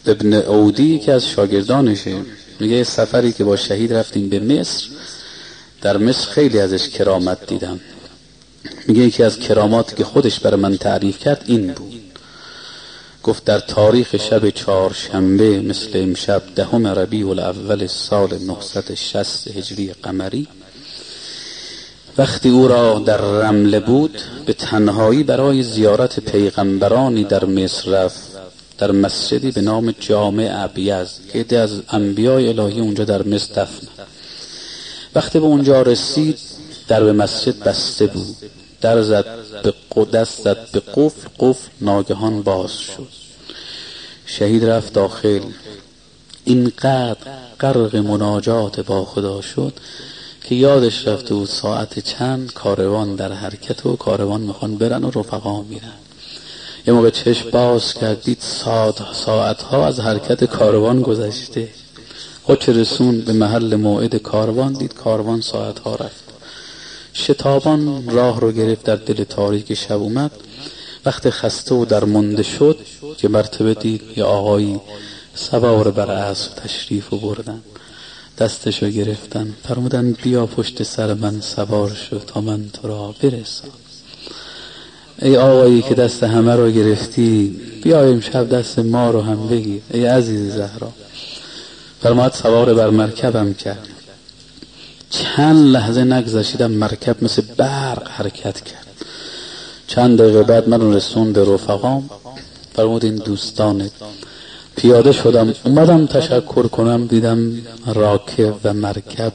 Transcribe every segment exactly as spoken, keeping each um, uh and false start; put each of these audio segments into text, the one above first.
ابن عودی که از شاگردانشه میگه سفری که با شهید رفتیم به مصر، در مصر خیلی ازش کرامت دیدم. میگه یکی از کراماتی که خودش برای من تعریف کرد این بود، گفت در تاریخ شب چهارشنبه مثل امشب دهم ربیع الاول سال نهصد و شصت هجری قمری، وقتی او را در رمله بود به تنهایی برای زیارت پیغمبرانی در مصر رفت، در مسجدی به نام جامع ابیض که عده از انبیای الهی اونجا در مصر دفن. وقتی به اونجا رسید در به مسجد بسته بود، در زد به دست زد به قفل، قفل ناگهان باز شد. شهید رفت داخل، اینقدر غرق مناجات با خدا شد که یادش رفته بود ساعت چند کاروان در حرکت و کاروان میخوان برن و رفقا میرن. یه موقع چشم باز کرد دید ساعت ساعتها از حرکت کاروان گذشته. خود چه رسون به محل موعد کاروان دید کاروان ساعتها رفت. شتابان راه رو گرفت، در دل تاریک شب اومد. وقت خسته و درمانده شد که مرتبه دید یه آقایی سوار بر اسب تشریف و بردن، دستشو گرفتن فرمودن بیا پشت سر من سوار شد تا من تو را برسان. ای آقایی که دست همه رو گرفتی بیا امشب دست ما رو هم بگیر ای عزیز زهرا. فرمود سوار بر مرکبم کرد. چند لحظه نگذشیدم مرکب مثل برق حرکت کرد. چند دقیقه بعد من رسون به رفقام. فرمود این دوستانت. پیاده شدم اومدم تشکر کنم، دیدم راکب و مرکب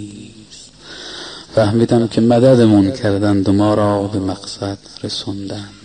نیست. فهمیدم که مددمون کردند و ما را به مقصد رسوندند.